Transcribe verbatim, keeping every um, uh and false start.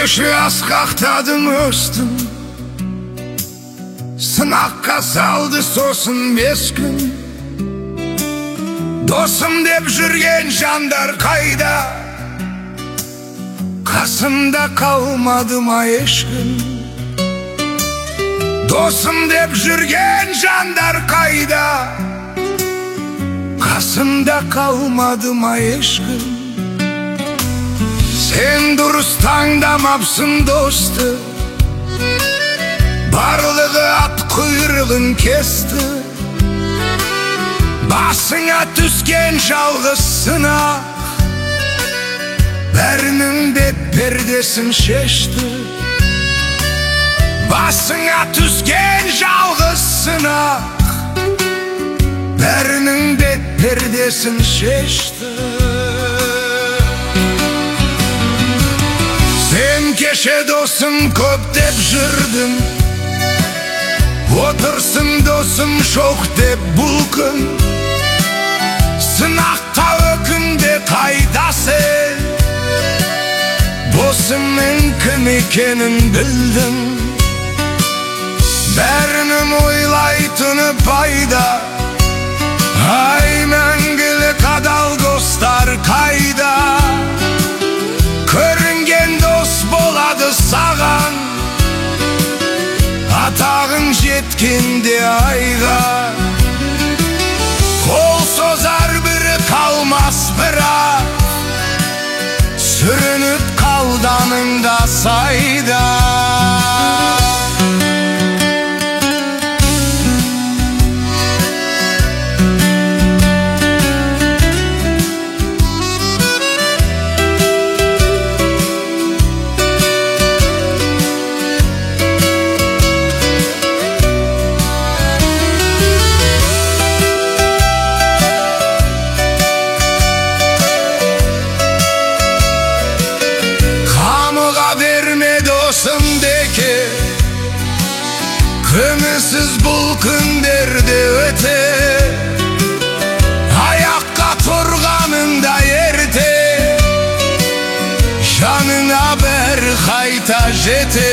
кеше асқақтадың өстің, сынаққа салды сосын бес күн. Досым деп жүрген жандар қайда, қасымда қалмады ма ешкім? Досым деп жүрген жандар қайда, қасымда қалмады ма ешкім? Сен дұрыс таңдамапсың досты, барлығы ат құйрығын кесті. Басыңа түскен жалғыз сынақ бәрінің бет пердесін шешті. Басыңа түскен жалғыз сынақ бәрінің бет пердесін шешті. Сен кеше досым көп деп жүрдің, отырсың досым жоқ деп бұл күн. Сынақта өкінде қайдасың, досымның кім екенін білдің. Бәрінің ойлайтыны пайда, ай мәңгілік адал достар қайда? Көрінген дос болады саған, атағың жеткенде айға. Қол созар бірі қалмас бірақ, сүрініп қалданыңда сайда. Көңілсіз бұл күндерде өте, аяққа тұрғаныңда ерте, жаныңа бәрі қайта жете.